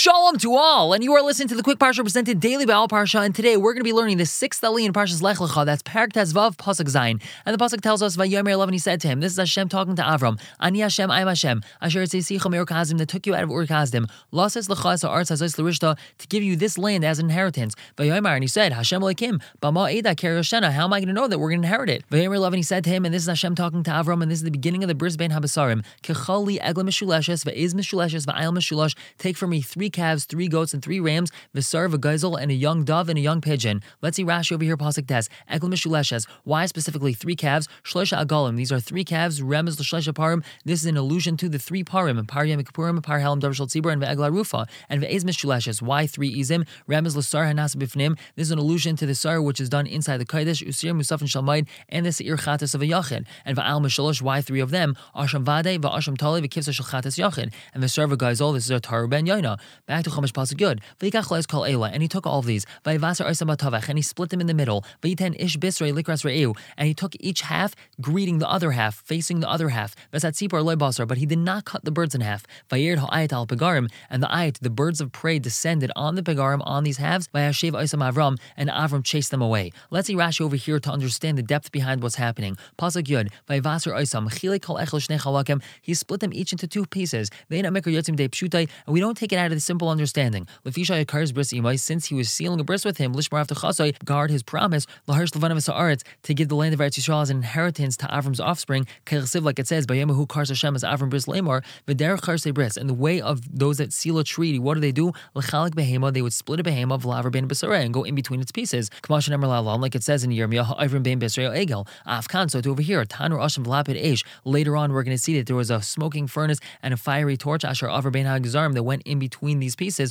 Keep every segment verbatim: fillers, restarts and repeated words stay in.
Shalom to all, and you are listening to the Quick Parsha presented daily by Al Parsha, and today we're going to be learning the sixth Ali in Parsha's Lech Lecha, that's Parak Tezvav Pasuk Zayin, and the Pasuk tells us, Vayomer eleven, he said to him, this is Hashem talking to Avram, Ani Hashem, I am Hashem, Asher Tzeicha Me'ur Kazdim, that took you out of Ur Kazdim, Lases Lecha Sa'artz Hazos L'Rishta, to give you this land as an inheritance, Vayomer, and he said, Hashem Elokim, Bama Eda Keri Yoshena, how am I going to know that we're going to inherit it? Vayomer eleven, he said to him, and this is Hashem talking to Avram, and this is the beginning of the Bris Bein HaBasarim, Kechali Egla Meshuleshes, Ve'ez Meshuleshes, Ve'ayel Meshulash, take for me three calves, three goats, and three rams, Vesar, V'gezel, and a young dove, and a young pigeon. Let's see Rashi over here, Pasuk Tes, Egla Meshuleshes, why specifically three calves? Shlesha Agalim, these are three calves, Remez L'Shlesha Parim, this is an allusion to the three Parim, Par Yom Kippurim, Par Helam Davar Shel Tzibur, and Ve'egla Rufa, and Ve'ez Meshuleshes, why three Izim? Remez L'Sar Hanas Bifnim, this is an allusion to the Sar which is done inside the Kodesh, Usir, Musaf, and Shalmaid, and the Seir Chatas of a Yachid, and Va'al Meshulash, why three of them? Asham Vade, Va'asham Tali, V'kivsa Shel Chatas Yachid, and Vesar V'gezel, this is a Taru Ben Yaina. Back to Chumash Pasuk Yud, V'yikach Leis Kol Eila, and he took all of these, V'yivasar Oisam Batavach, and he split them in the middle, V'yiten Ish Bisrei Likras Re'eu, and he took each half, greeting the other half, facing the other half, V'sat Tzipor Loi Basar, but he did not cut the birds in half, V'yird Ha'ayit Al Pegarim, and the Ayit, the birds of prey, descended on the Pegarim, on these halves, V'yashev Oisam Avram, and Avram chased them away. Let's see Rashi over here to understand the depth behind what's happening. Pasuk Yud, V'yivasar Oisam, Chilei Kol Echel Shnei Chalakim, he split them each into two pieces, Ve'ina Mikra Yotzim De Pshutai, and we don't take it out of the simple understanding. Lefisha Yakar's bris imai, since he was sealing a bris with him, Lishmar after Chasai, guard his promise, Laharsh Levanav Sa'aretz, to give the land of Eretz Yisrael as an inheritance to Avram's offspring, Kechsiv, like it says, Bayemahu Kars Hashem as Avram bris Lamar, V'derech Charsei bris, and the way of those that seal a treaty, what do they do? L'chalik behema, they would split a behema, V'laver ben B'sarei, and go in between its pieces. K'mashin Emer La'alam, like it says in Yirmiyah, Avram ben B'sarei Egel, Afkan, so to over here, Tanur Asham V'lapid Eish. Later on, we're going to see that there was a smoking furnace and a fiery torch, Asher Avar ben HaGzarim, that went in between these pieces.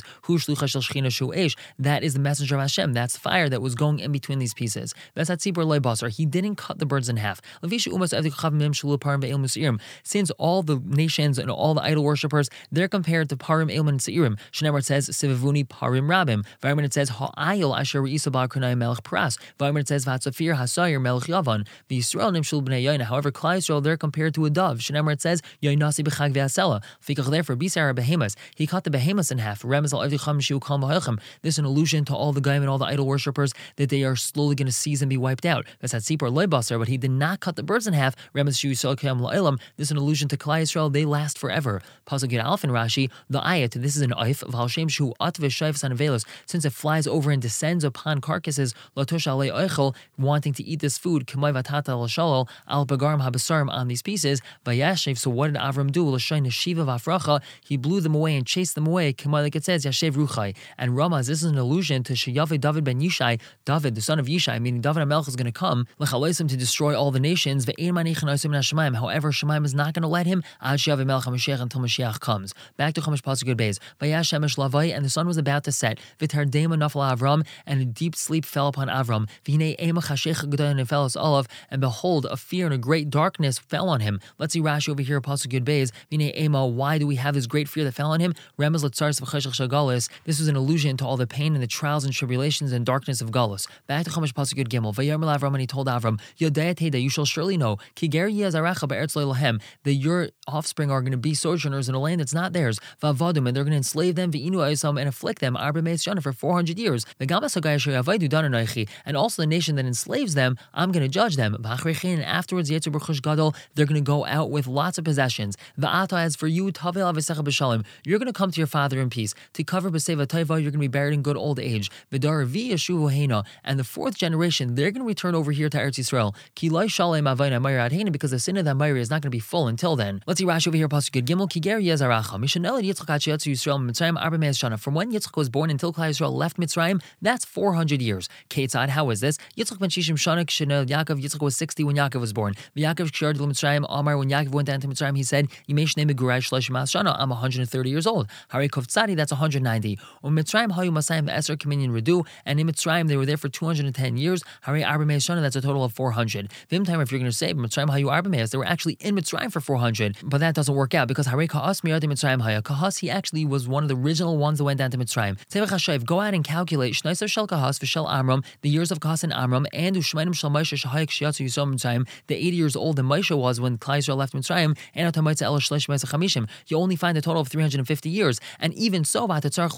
That is the messenger of Hashem. That's the fire that was going in between these pieces. He didn't cut the birds in half. Since all the nations and all the idol worshippers, they're compared to Parim, Eilman, and Seirim. Shneimer says, Sivavuni Parim Rabim. Vayman it says, Ha'ayil Asher Re'isa Ba'Kranai Melech Pras. Vayman it says, V'Hatzafir Hasayir Melech Yavan. The Yisrael Nimshul B'nei Yoina. However, Klal Yisrael, they're compared to a dove. Shneimer it says, Yoinasi B'Chag V'Asela. Fikach therefore, Bisar Behemas. He cut the behemoths in half. This is an allusion to all the Goyim and all the idol worshippers that they are slowly going to seize and be wiped out. That's at Sipor Leibasar, but he did not cut the birds in half. This is an allusion to Klal Yisrael, they last forever. Pasuk Yud Aleph in Rashi, the ayat, this is an oif, V'halshem shu atve shayv sanavelos, since it flies over and descends upon carcasses, Latosh alei oichel, wanting to eat this food, K'may vatata l'shalol, al bagarim habasarim, on these pieces, Vayashev, so what did Avram do? L'shay neshiva v'afracha, he blew them away and chased them away, K'may, like it says, Yashev ruchai. And Ramaz, this is an allusion to Sheyave David ben Yishai, David, the son of Yishai, meaning David HaMelech is going to come, L'chaloisim, to destroy all the nations, Ve'ein manichin oisim n'Hashemayim. However, Shemaim is not going to let him, Ad Sheyave Melech HaMashiach, until Mashiach comes. Back to Chumash Pasuk Yud Beis. Vayash Shemesh Lavai, and the sun was about to set. V'tardema nafal Avram, and a deep sleep fell upon Avram. V'hinei ema chashech gedoyon nefelos olav, and behold, a fear and a great darkness fell on him. Let's see Rashi over here, Pasuk Yud Beis. V'hinei ema, why do we have this great fear that fell on him? Remez l'tzaris v'chashech shagalis. This was an allusion to all the pain and the trials and tribulations and darkness of Galus. Back to Chumash Pasuk Yud Gimel. Vayomer Avram, and he told Avram, Yodei Teda, you shall surely know, Ki ger yezaracha be'eretz lo'elahem, that your offspring are going to be sojourners in a land that's not theirs. Vavadum, and they're going to enslave them, v'inu oisam, and afflict them, arba meis shana, for four hundred years. V'gamas hagay asher yavaydu dananaychi, and also the nation that enslaves them, I'm going to judge them. V'achrechin, and afterwards yetzer b'chush gadol, they're going to go out with lots of possessions. V'ata, as for you, tavel avesecha b'shalom, you're going to come to your father in peace. To cover b'seva taiva, you're going to be buried in good old age. V'dar vi yeshuvu heina, and the fourth generation, they're going to return over here to Eretz Yisrael. Ki lo shalem avayna mayra adheina, because the sin of that mayra is not going to be full until then. Let's see Rashi over here, Pasuk Yud Gimel. Ki ger yezaracha mishanel Yitzchak at sheyatzu Yisrael Mitzrayim arba meis shana. From when Yitzchak was born until Klal Yisrael left Mitzrayim, that's four hundred years. Ketzad, how is this? Yitzchak ben shishim shana kshenel Yaakov. Yitzchak was sixty when Yaakov was born. V'Yaakov k'shar d'lo Mitzrayim Amar, when Yaakov went down to Mitzrayim, he said, Yimei shnei megurai shloshim as shana. I'm one hundred thirty years old. Hari kovtzadi, that's one hundred ninety. Um Mitzrayim hayu masayim v'eser k'minyan redu, and in Mitzrayim they were there for two hundred ten years. Hari arba meis shana, that's a total of four hundred. Vim time, if you're going to say Mitzrayim hayu arba meis, they were actually in Mitzrayim for four hundred, but that doesn't work out because Hari Kahas miyad Mitzrayim haya. Kahas, he actually was one of the original ones that went down to Mitzrayim. Tevach Hashav, go out and calculate Shnaisav Shel Kahas v'Shel Amram, the years of Kahas and Amram, and Ushmainim Shel Moshe Shahayik Shiatzu Yisrael Mitzrayim, the eighty years old that Moshe was when Klal Yisrael left Mitzrayim, and Atamaitza El Shleish Ma'aseh Chamishim. You only find a total of three hundred fifty years, and even so,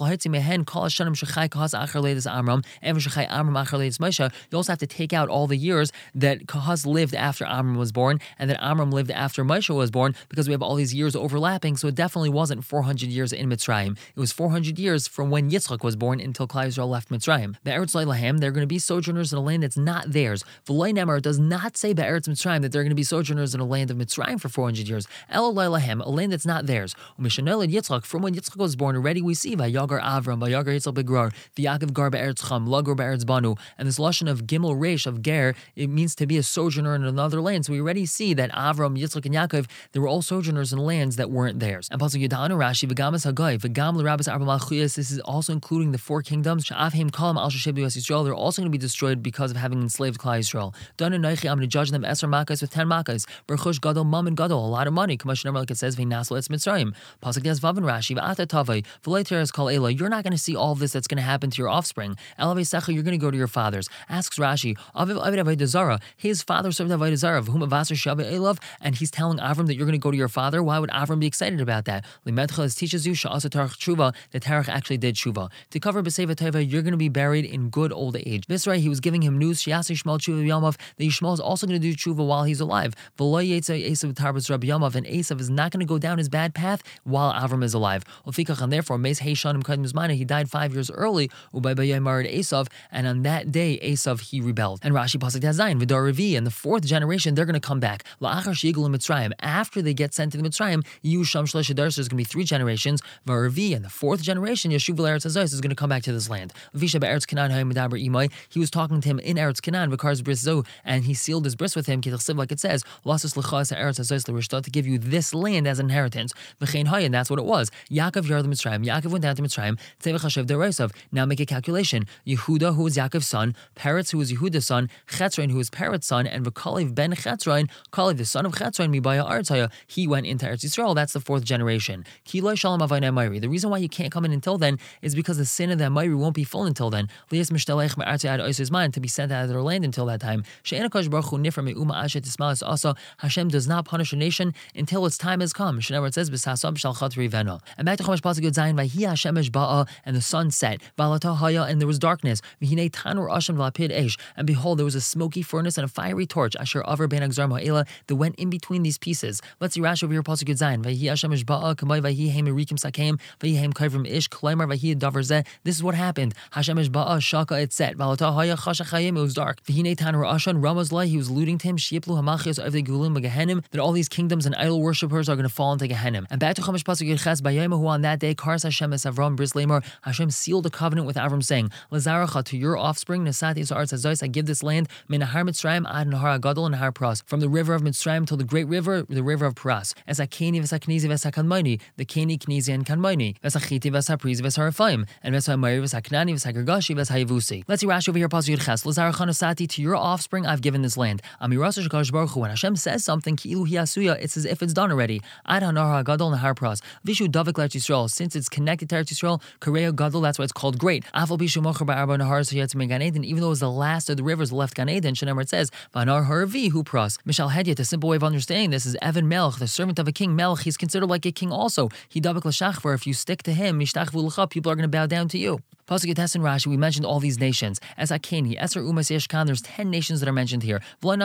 you also have to take out all the years that Kahaz lived after Amram was born and that Amram lived after Moshe was born, because we have all these years overlapping. So it definitely wasn't four hundred years in Mitzrayim. It was four hundred years from when Yitzchak was born until Klal Yisrael left Mitzrayim. Be'eretz Leilahem, they're going to be sojourners in a land that's not theirs. V'loi Nemar does not say Be'eretz Mitzrayim that they're going to be sojourners in a land of Mitzrayim for four hundred years. El Leilahem, a land that's not theirs. U'mishanel Yitzchak, from when Yitzchak was born, already we see Vayagar Avram, Vayagar Yitzchak Begrar, V'Yaakov Gar Be'eretz Cham, Lagar Be'eretz Banu, and this lashon of Gimel Reish of Ger, it means to be a sojourner in another land. So we already see that Avram, Yitzchak, and Yaakov, they were all sojourners in lands that weren't theirs. And Pasuk Yudanu Rashi, V'gamas Hagai, V'gam L'Rabbis Arba Malchuyas, this is also including the four kingdoms. Sha'avheim Kalam Al Shesheb Yisrael, they're also going to be destroyed because of having enslaved Klal Yisrael. Dana Noichi, I'm going to judge them Esar Makas with ten Makas. Berchush Gadol, Mum and Gadol, a lot of money. Kamash number like it says, V'nasel Etz Mitzrayim. Pasuk Des Vav and Rashi, V'ata Tavai, V'lei Teres Kal Ela, you're not going to see all of this that's going to happen to your offspring. Elavei Secha, you're going to go to your fathers. Asks Rashi, Aviv Avid Avodah Zara, his father served Avodah Zara, whom Avasar Shaveh Elav, and he's telling Avram that you're going to go to your father. Why would Avram be excited about that? Limedcha teaches you Sha'asa Tarach Tshuva, that Tarach actually did Tshuva. To cover B'Seva Teva, you're going to be buried in good old age. Visrai, he was giving him news, Shiasi Shmuel Tshuva Yamav, that Yishmael is also going to do Tshuva while he's alive. V'lo Yetza Esav Tarbas Rabbi Yamav, and Esav is not going to go down his bad path while Avram is alive. Ufikach, and therefore, Meis Heishanim Kadim Zmana, he died five years early, Ubay Bayay Marid Esav, and on that day, Esav, he rebelled. And Rashi Pasuk Hazayin, V'dar Revi, and the fourth generation, they're going to come back. La'achar Shigul in Mitzrayim, after they get sent to the Mitzrayim, Yusham Shlesh Adar, so there's going to be three generations. V'Revi, and the fourth generation, Yeshuv Eretz Hazos, is going to come back to this land. Visha Be'eretz Canaan Hayim Medaber Imai, he was talking to him in Eretz Canaan, V'kar's bris zo, and he sealed his bris with him, like it says, Lasus L'chas Eretz Hazos L'Rishta, to give you this land as an inheritance. V'chein Hayin, that's what it was. Yaakov Yard the Mitzrayim, Yaakov went down to Mitzrayim, Tzevach Hashev Deresav. Now make a calculation. Yehuda, who was Yaakov's son, Peretz, who was Yehuda's son, Chetzrain, who was Peretz' son, and V'Kalev ben Chetzrain, Kalev, the son of Chetzrain, Mibaya Artzaya, he went into Eretz Yisrael. That's the fourth generation. Kiloi Shalom Avayna Mayri. The reason why you can't come in until then is because the sin of that Mayri won't be full until then. Lias Mishtalech Me'artzai Ad Ois's mind, to be sent out of their land until that time. She'enakash Baruch Hu Nifra Me'uma Ashet Tismalis also. Hashem does not punish a nation until its time has come. Shenever it says B'Sasam Shalchat Rivena. And back to Chumash Pasuk Yud Zayin, Vayhi Hashemesh Ba'a, and the sun set. V'alata Haya, and there was darkness. V'hinei Tanur Ashem V'Lapid Eish, and behold, there was a smoky furnace and a fiery torch. Asher Aver Ben Agzar Ma'ela, that went in between these pieces. Let's see Rashi over here. Pasuk Yud Zayin. Vayhi Hashemesh Ba'a, Kamay Vayhi Heim Erikim Sakeim, Vayhi Heim Kavrim Ish, Klaimar Vayhi Davar Zeh. This is what happened. Hashemesh Ba'a Shaka it set. V'alata Haya Chasha Chayim, it was dark. V'hinei Tanur Ashan Ramazlai, he was alluding to him. Shieplu Hamachios of the Gulim Gehenim, that all these kingdoms and idol worshippers are going to fall into Gehenim. And back to Chumash Pasuk Yud Ches, Bayayim, who on that day Kars Hashem es Avram Bris Lamar, Hashem sealed a covenant with Avram, saying, Lazaracha, to your offspring, Nasati Yisarz Hazos, I give this land, Minahar Mitzrayim ad Nahar Agadol and Nahar Pras, from the river of Mitzrayim till the great river, the river of Pras. As a Keni Vesaknizi Vesakanmani, the Keni Knizi and Kanmani, Vesachiti Vesaprizi Vesarafaim, and Vesamari Vesaknani Vesagargashi Vesayavusi. Let's see Rashi over here, Pasuk Yud Ches, Lazaracha Nasati, to your offspring I've given this land. Amirasa Shakash Baruch Hu, when Hashem says something, Ki'ilu Hiasuya, it's as if it's done already. Ad Hanahar Agadol Nahar Pras. Vishu Davik Lerch Yisrael, since it's connected to Eretz Yisrael, Korea Gadol, that's why it's called great. Afal Bishu Mocher Ba'arba Nahar, so you had to make Gan Eden, even though it was the last of the rivers left Gan Eden, Shenemar it says, Vanar Harvi Hu Pras. Mishal Hedyet, a simple way of understanding this is Evan Melch, the servant of a king. Melch, he's considered like a king also. He Davik L'Shachvar, if you stick to him, Mishtachvu L'cha, people are going to bow down to you. Pasuk Yates and Rashi, we mentioned all these nations. As Akeni, Eser Umas Yeshkan, there's ten nations that are mentioned here.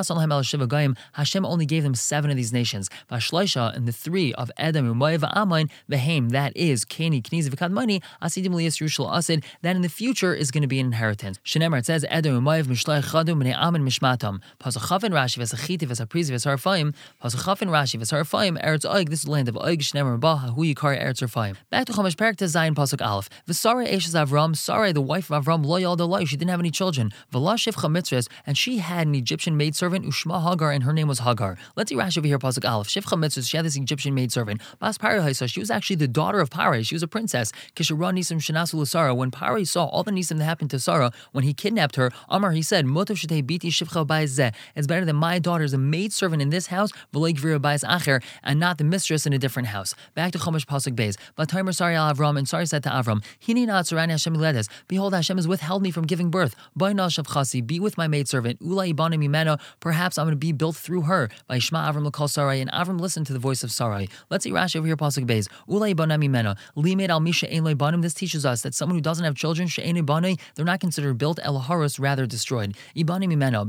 Hashem only gave them seven of these nations. Vashleisha, and the three of Edom, Umayv, Amain, Vehem, that is Keni, Kniz, Vikadmani, Asidim Lias Rushal Asid, that in the future is going to be an inheritance. Shenemar, it says Edom, Umayv, Mishlech, Chadum, Bnei Amin, Mishmatam. Pasuk Chaf and Rashi, Vesachiti, Vesapriz, Vesarfaim. Pasuk Chaf and Rashi, Vesarfaim, Eretz Oig, this is the land of Oig, Shenemar, Baha, Hu Yikar, Eretz Arfaim. Back to Chumash Perak to Zayin, Pasuk Aleph. Vesara Eshes Avram, Sarai, the wife of Avram, Lo Yalda Lo, she didn't have any children. V'la Shivcha Mitzres, and she had an Egyptian maidservant, Ushma Hagar, and her name was Hagar. Let's see Rashi over here, Pasuk Aleph. Shivcha Mitzres, she had this Egyptian maidservant. Bas Pari Haisa, she was actually the daughter of Pari. She was a princess. Kishara Nisim Shanasu Sarah. When Pari saw all the Nisim that happened to Sarah, when he kidnapped her, Amar, he said, Motav Shetei Biti Shivcha Ba'ezeh. It's better that my daughter is a maidservant in this house, V'lei Gvira Ba'ez Acher, and not the mistress in a different house. Back to Chumash Pasuk Beis. V'taymer Sari al Avram, and Sari said to Avram, Hini na Tzarani Hashem Behold, Hashem has withheld me from giving birth. Be with my maidservant. Perhaps I'm going to be built through her. And Avram listened to the voice of Sarai. Let's see Rashi over here, Pasuk Beis. This teaches us that someone who doesn't have children, they're not considered built, elaharos, rather destroyed. With the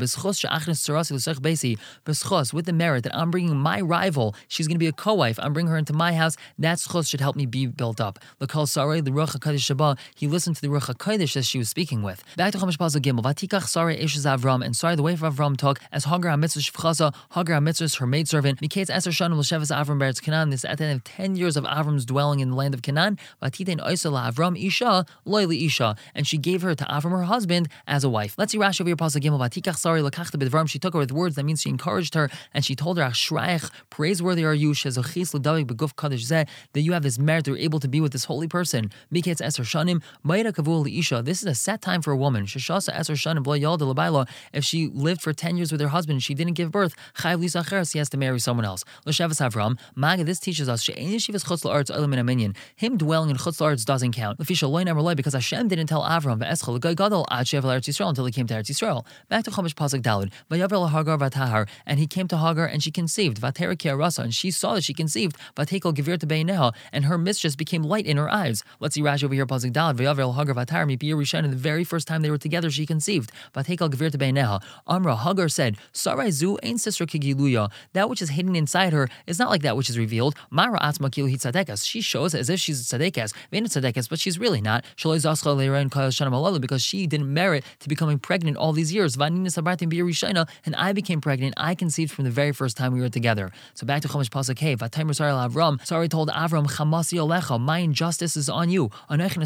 merit that I'm bringing my rival, she's going to be a co-wife, I'm bringing her into my house, that schos should help me be built up. L'kol Sarai, the Ruach HaKadosh Shabbat, he listened to the Ruach HaKadosh that she was speaking with. Back to Chumash Pasuk Gimel. Vatikach Sarai eshes Avram, and Sarai, the wife of Avram, took as Hagar HaMitzvah Shivchasa, Hagar HaMitzvah, her maidservant. Miketz Eser Shanim L'Shevas Avram Beretz Canaan. This at the end of ten years of Avram's dwelling in the land of Canaan. Vatitein Oisa LaAvram Isha, Loyli Isha, and she gave her to Avram, her husband, as a wife. Let's see Rashi over here, Pasuk Gimel. Vatikach Sarai L'Kachta B'Dvarim. She took her with words. That means she encouraged her, and she told her, Ashraich, praiseworthy are you, Shezochis L'Davik B'Guf Kadosh Zeh, that you have this merit, you're able to be with this holy person. Miketz Eser Shanim, Ma'ira Kavul L'Isha. This is a set time for a woman. Sheshasa Eser Shanim B'Lo Yalda L'Bayla. If she lived for ten years with her husband, she didn't give birth, Chayv L'Sacher, he has to marry someone else. L'Shavas Avram, Maga, this teaches us, She'ein Yeshivas Chutz La'aretz Olam Min HaMinyan. Him dwelling in Chutz La'aretz doesn't count. L'Fisha Loy Never Loy, because Hashem didn't tell Avram, V'eschel L'Goy Gadol, Ad She'ev L'Eretz Yisrael, until he came to Eretz Yisrael. Back to Chumash Pasuk Daled. Vayavel Hagar Vatahar, and he came to Hagar, and she conceived. Vatera Kiarasa, and she saw that she conceived. Vatekel Gevir to Beineha, and her mistress became light in her eyes. Let's see Rashi over here, Pasuk Daled. Vayavel Hagar Vatahar, Mipir Rishon, and the very first time they were together, she conceived. Vatekel Gevir to Beineha. Amra, Hagar said, Sarai Zu ain't sister Kigiluya. That which is hidden inside her is not like that which is revealed. Mara Atzma Kilu Hit Tzadekas. She shows as if she's a Tzadekas, Vena Tzadekas, but she's really not. Shaloi Zascha Leiren Kayal Shanam Alalu, because she didn't merit to becoming pregnant all these years. Vanina Sabratim Bir Rishona, and I became pregnant. I conceived from the very first time we were together. So back to Chumash Pasuk Hey, Vataymer Sarai Avram. Sarai told Avram, Chamasi Olecha, my injustice is on you. I gave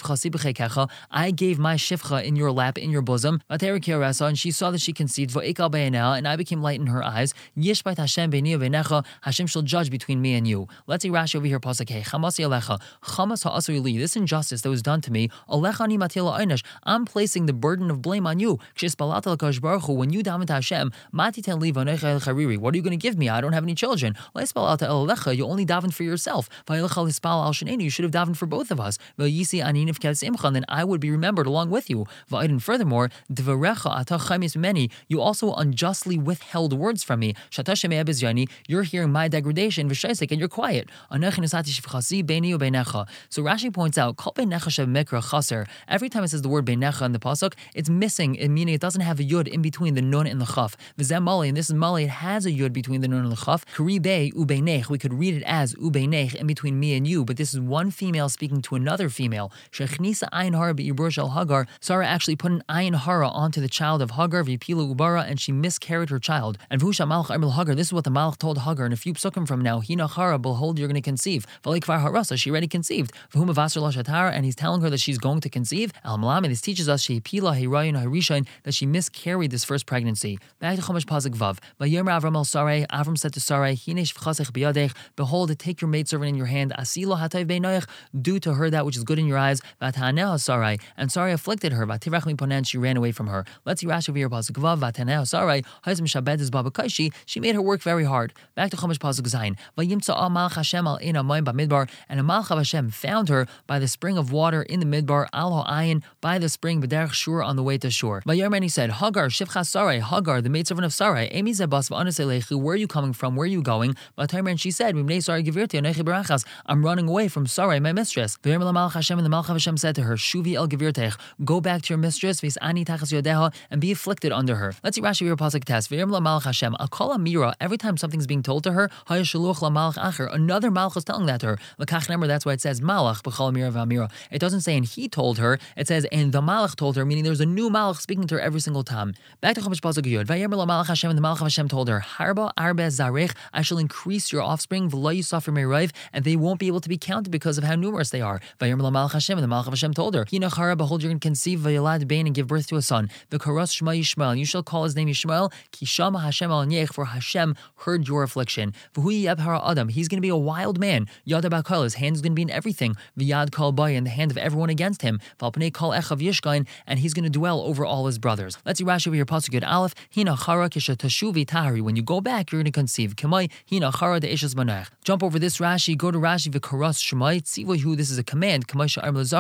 my shifcha in your lap, in your bosom. And she saw that she conceived, and I became light in her eyes. Hashem shall judge between me and you. Let's see Rashi over here, Pasuk Hey. Chamasi Alecha, Chamas ha'asri li. This injustice that was done to me, Alechani matila einish. I'm placing the burden of blame on you. When you daven to Hashem, Matiten li v'neicha el-chariri. What are you going to give me? I don't have any children. You only daven for yourself. You should have davened for both of us. Then I would be remembered along with you. And furthermore, you also unjustly withheld words from me. You're hearing my degradation, and you're quiet. So Rashi points out, every time it says the word beinecha in the pasuk, it's missing, meaning it doesn't have a yud in between the nun and the chaf. And this is mali, it has a yud between the nun and the chaf. We could read it as ubeinech, in between me and you, but this is one female speaking to another female. Sarah actually put an ayin hara onto the child of Hagar, vipila ubara, and she miscarried her child. And this is what the malach told Hagar in a few psukim from now. Hina hara, behold, you're going to conceive. Harasa, she already conceived. And he's telling her that she's going to conceive. Al Malam, and this teaches us that she miscarried this first pregnancy. Back to Chumash Pasuk Vav. Avram el Sarai, Avram said to Sarai, behold, take your maidservant in your hand. Asilo hatayv beinoich, do to her that which is good in your eyes. Vathaneh Sarai, and Sarai afflicted her. Vatirach miponen, she ran away from her. Let's see Rashi over here, Pasuk Vav. Vathaneh Sarai, Hazim Shabed is Baba Kaishi. She made her work very hard. Back to Chumash Pasuk Zayin. Vayimtza Malach Hashem al Ina Mayim Bamidbar, and a Malach of Hashem found her by the spring of water in the Midbar, Al Ha'ayin, by the spring B'derech Shur, on the way to Shur. Vayarman, he said, Hagar Shivcha Sarai, Hagar, the maidservant of Sarai, Emi Zebas v'Anaselechu, where are you coming from? Where are you going? Vayarman, she said, Mimnei Sarai Gevirti Anechi Barachas, I'm running away from Sarai, my mistress. Vayarman Malach Hashem, and the Malach of Hashem said to her, Shuvi El Gevirtech, go back to your mistress, Vis Ani Tachas Yodeha, and be afflicted under her. Let's see Rashi here, Pasuk Tes. Vayarman Malach Hashem, Akol Amira, every time something's being told to her, Hayashaluch La Malach Acher, another Malach is telling that to her. L'kach Nemer, that's why it says Malach B'chol Amira v'Amira. It doesn't say and he told her, it says and the Malach told her, meaning there's a new Malach speaking to her every single time. Back to Chumash Pasuk Yud. Vayarman La Malach Hashem, and the Malach of Hashem told her, Harba Arbe Zarech, I shall increase your offspring, V'lo Yisafir Me'rayv, and they won't be able to be counted because of how numerous they are. Vayarman La Malach Hashem, and the Malach of Hashem told her, Hina Chara, behold, you're going to conceive Vayalad Bain and give birth to a son. V'karas Shema Yishmael, and you shall call his name Yishmael, Ki Shama Hashem al Nech, for Hashem heard your affliction. V'hu Yeb Hara Adam, he's going to be a wild man. Yad Abakal, his hand is going to be in everything. V'yad Kal Bay, in the hand of everyone against him. V'alpnei Kal Echav Yishkain, and he's going to dwell over all his brothers. Let's see Rashi over here, Pasuk Yud Aleph. Hina Chara Kisha Tashuvi Tahari. When you go back, you're going to conceive. Kamai Hina Chara de Ishas Manach. Jump over this Rashi. Go to Rashi V'karas Shemai Tzivohu. This is a command. Kamai Sha'ar L'Zachar, like you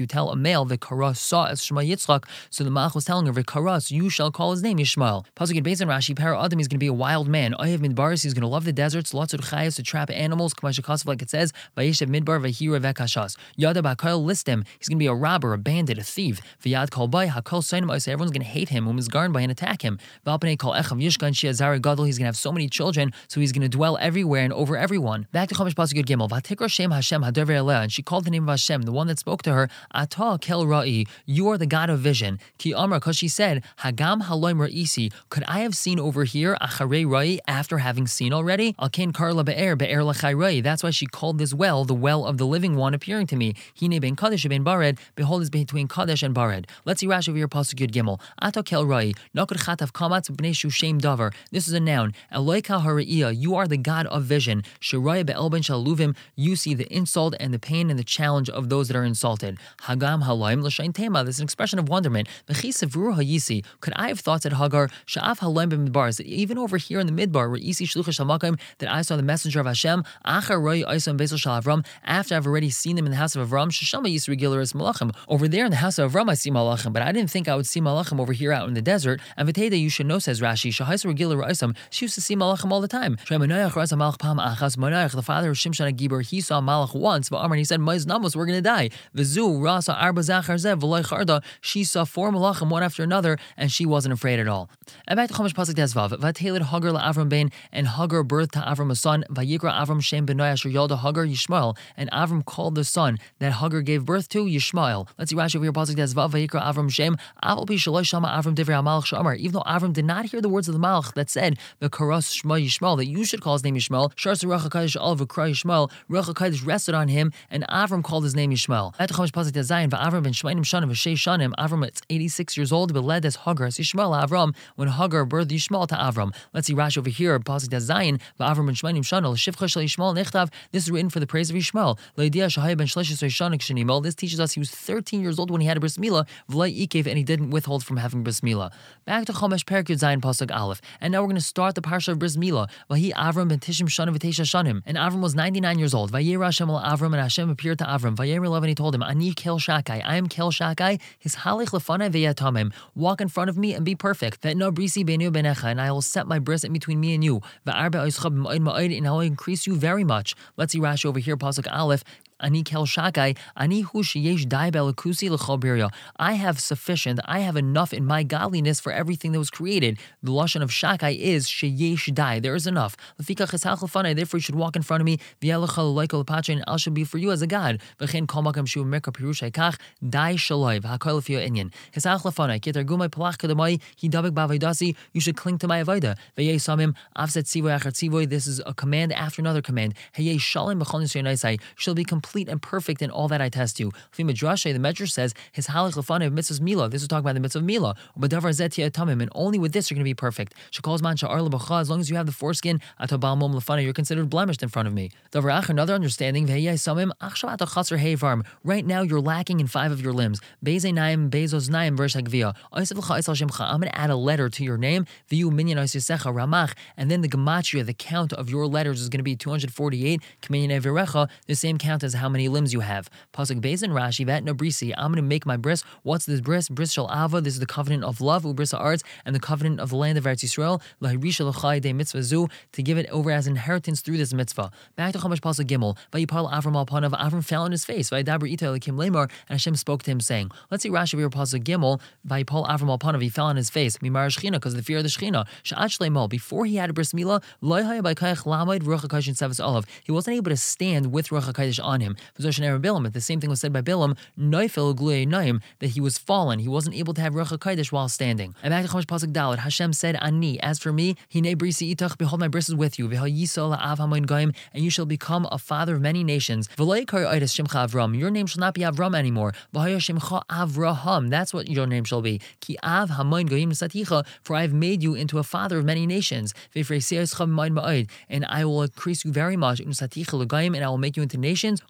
to tell a male V'karas saw as Shema Yitzchak. So the Malach was telling her V'karas, you shall call his name Yishmael. Pasuk based on Rashi, Para Adam is going to be a wild man. Oyev Midbaris, he's going to love the deserts. Lots of chayas to trap animals. Kamashikasav, like it says, Vayeshev Midbar Vahira Vekashas. Yada Bakal list him. He's going to be a robber, a bandit, a thief. V'yad Kol Bay Hakol Sainim. Everyone's going to hate him. Um is garn by and attack him. Valpane Kol Echav Yishkan Shiazara Gadol. He's going to have so many children, so he's going to dwell everywhere and over everyone. Back to Chumash Pasuk Yud Gimel. Vatikra Shem Hashem Hadover Eleh, and she called the name of Hashem, the one that spoke to her. Ata Kel Ra'i, you are the God of vision. Ki Amra, because she said, Hagam Haloim Ra'isi, could I have seen over here Acharei Ra'i, after having seen already? Alkein Karla Be'er Be'er Lachai Ra'i. That's why she called this well the well of the living one appearing to me. Hine Ben Kadesh Ben Bared. Behold, is between Kadesh and Bared. Let's see Rashi over here. Pasuk Yud Gimel. Ata Kel Ra'i. Nakar Chatav Kamatz Bnei Shushem Davar. This is a noun. Eloika Hara'iyah. You are the God of vision. Shiraya Be'el Ben Shaluvim. You see the insult and the pain and the challenge of those that are insulted. Hagam Halaim L'Shain Tema. This is an expression of wonderment. V'chisavru Hayisi. Could I have thought at Hagar Sha'af Halaim B'Midbar, that even over here in the Midbar, where Isi Shlucha Shalmakim, that I saw the messenger of Hashem, Achar Roi Oisam Beisel Shal Avram, after I've already seen them in the house of Avram, Shashama Yisri Gilaris Malachim. Over there in the house of Avram, I see Malachim, but I didn't think I would see Malachim over here out in the desert. And V'teda, you should know, says Rashi, Shahais Regilar Oisam, she used to see Malachim all the time. Shemanoyach Rasa Malach Pam Achas Manoyach, the father of Shimshon Agibur, he saw Malach once, but Amar, he said, Maiz Namos, we're going to die. V'zu Rasa Arba Zachar Zev V'loy Charda, she saw four Malachim one after another, and she wasn't afraid at all. And back to Chumash Pasuk Desvav, V'atelid Hagar LaAvram Ben, and Hagar birthed to Avram a son, Vayikra Avram Shem Benoy Asher Yalda Hagar Yishmael, and Avram called the son that Hagar gave birth to Yishmael. Let's see Rashi over here. Pasuk Desvav, Vayikra Avram Shem, Aval Pi Shaloi Shama Avram Divrei HaMalach Shamar. Even though Avram did not hear the words of the Malach that said V'karas Shema Yishmael, that you should call his name Yishmael, Shar Ruach HaKadosh Al V'kra Yishmael, Ruach HaKadosh rested on him, and Avram called his name Yishmael. At Chumash Pasuk Dezayin, V'Avram Ben Shmeinim Shanim V'Shei Shanim, Avram is eighty-six years old, but led as Hagar as Yishmael Avram, when Hagar birthed Yishmael to Avram. Let's see Rashi over here. Pasuk Dezayin, V'Avram Ben Shmeinim Shanim L'Shivcha Shel Yishmael Nechtav. This is written for the praise of Yishmael. L'Idiyah Shahai Ben Shlesh Yisrael Shanik Shenimel. This teaches us he was thirteen years old when he had a bris milah, V'lai Ikev, and he didn't withhold from having bris milah. Back to Chumash Perek Yud Zayin Pasuk Aleph, and now we're going to start the parsha of bris milah. Vahi Avram Ben Tishim Shanim V'Teisha Shanim, and Avram was ninety-nine years old. Vayera Hashem al Avram, and Hashem appeared to Avram. Vayera Lev, and he told him, Ani Kel Shakai, I am Kel Shakai. His Halich Lefanai Veyatamim. Walk in front of me and be perfect. That no brisi beinu benecha, and I will set my bris in between me and you. Va'arba Oischab Ma'id Ma'id, and I will increase you very much. Let's see Rashi over here. Pasuk Aleph. Ani kel shakai, ani hu sheyesh dai belakusi l'chol birya. I have sufficient, I have enough in my godliness for everything that was created. The lashon of shakai is sheyesh dai. There is enough. Lefikach chesach lefanai. Therefore, you should walk in front of me. V'yelecha l'loiko l'patche, and I shall be for you as a god. V'chein kol makam shu merka pirush haikach dai shaloi v'hakol l'fiyah inyan. Chesach lefanai keter gumay palach kedamai hidabek b'avaydasi. You should cling to my avodah. V'yei samim avset tzivoy achar tzivoy. This is a command after another command. Heyei shalim b'chol nisay naisai. Shall be complete and perfect in all that I test you. The Medrash says his halach lefanei of mitzvahs milah. This is talking about the mitzvah of milah. But davar zeh tamim, and only with this you're going to be perfect. Shekol zman sha'ar lebacha. As long as you have the foreskin, atabal mom lefanei, you're considered blemished in front of me. Davar ach, another understanding. V'heyai samim achshav atachatzer heivarm. Right now you're lacking in five of your limbs. Bezei naim bezos naim versh hagvia. Oisav l'cha oisal shemcha. I'm going to add a letter to your name. V'yu minyan oisisecha ramach. And then the gematria, the count of your letters is going to be two hundred forty-eight. K'minyan evirecha, the same count as how many limbs you have. Pasuk Beis and Rashi, that no brisi, I'm going to make my bris. What's this bris? Bris shel ava. This is the covenant of love, ubris ha'aretz, and the covenant of the land of Eretz Yisrael, lahirisha l'chai de mitzvah zu, to give it over as inheritance through this mitzvah. Back to Chumash Pasuk Gimel, vayipal Avram al panav. Avram fell on his face. Vaydaber ita lekim lemar, and Hashem spoke to him saying, let's see Rashi here. Pasuk Gimel, vayipal Avram al panav. He fell on his face. Mimar shechina, because of the fear of the shechina. Sha'at shleimol. Before he had a bris milah, loy haya b'kayach lamed ruach hakadosh seves olav. He wasn't able to stand with ruach hakadosh on him. The same thing was said by Bilam, Noifel Gluyei Naim, that he was fallen. He wasn't able to have Ruach HaKodesh while standing. And back to Chumash Pasuk Dalet, Hashem said, Ani, as for me, Hinei brisi itach, behold my bris is with you, V'hal yisol la'av hamoin goyim, and you shall become a father of many nations. V'lo yikar oides shemcha Avram, your name shall not be Avram anymore. V'haya shemcha Avraham, that's what your name shall be. Ki av hamoin goyim saticha, for I have made you into a father of many nations. V'freisei escham ma'id ma'id, and I will increase you very much, and I will make you into nations.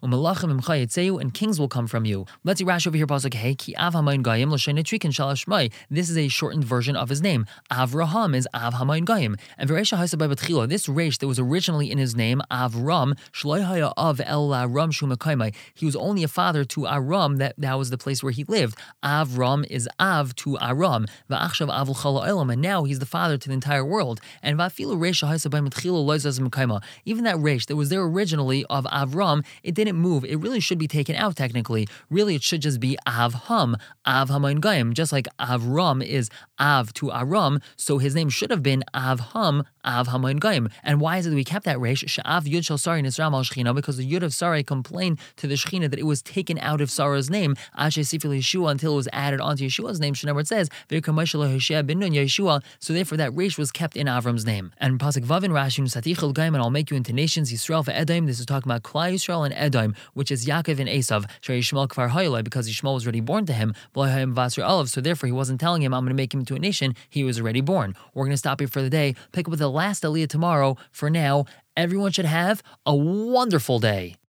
u'malachim imcha yitzeu, and kings will come from you. Let's see Rashi over here, pasuk hey, ki av hamayin goyim l'shen etrikin shalash shmai. This is a shortened version of his name. Avraham is Av hamayin goyim. And Veresha Haisa Batchila, this resh that was originally in his name, Avram, Shloi haya av el Aram shumakaimai. He was only a father to Aram, that, that was the place where he lived. Avram is Av to Aram. Va'achshav avul chala olam, and now he's the father to the entire world. And Vafilu Resha Haisa Batchila loizaz mekaima. Even that resh that was there originally of Avram, it didn't move. It really should be taken out technically. Really, it should just be Avham, Av hamayin goyim. Just like Avram is Av to Aram, so his name should have been Avham, Av hamayin goyim. And why is it that we kept that resh? She'av Yud Shel Sarai Nisram al Shechina, because the Yud of Sarai complained to the Shechina that it was taken out of Sarah's name, Ashe Sifil Yeshua, until it was added onto Yeshua's name. Shenamar it says, Yeshua. So therefore, that resh was kept in Avram's name. And Pasuk Vavin Rashi Nusatichel Goyim, and I'll make you into nations, Yisrael for Edom. This is talking about Klal Yisrael and Edom, which is Yaakov and Esav. Shari Yishmael Kfar Hayolai, because Yishmael was already born to him. So therefore, he wasn't telling him, I'm going to make him into a nation. He was already born. We're going to stop here for the day. Pick up with the last Aliyah tomorrow. For now, everyone should have a wonderful day.